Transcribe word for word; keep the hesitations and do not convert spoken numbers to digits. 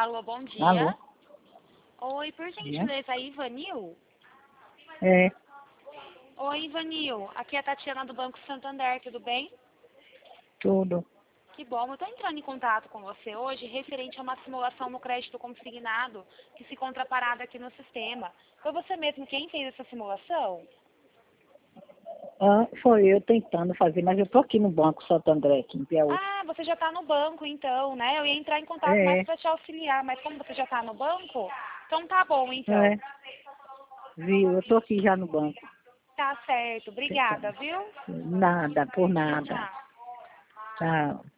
Alô, bom Alô? dia. Oi, por gentileza, Ivanil? É, Oi, Ivanil. Aqui é a Tatiana do Banco Santander, tudo bem? tudo. Que bom, eu estou entrando em contato com você hoje referente a uma simulação no crédito consignado que se encontra parada aqui no sistema. Foi você mesmo quem fez essa simulação? Ah, foi eu tentando fazer, mas eu tô aqui no Banco Santander, aqui em Piauí. Ah, você já está no banco então, né? Eu ia entrar em contato mais É, para te auxiliar, mas como você já está no banco, então tá bom então. é, viu? Eu tô aqui já no banco. Tá certo, obrigada, Tentando. viu? Nada, por Tchau, nada. tchau. Tchau.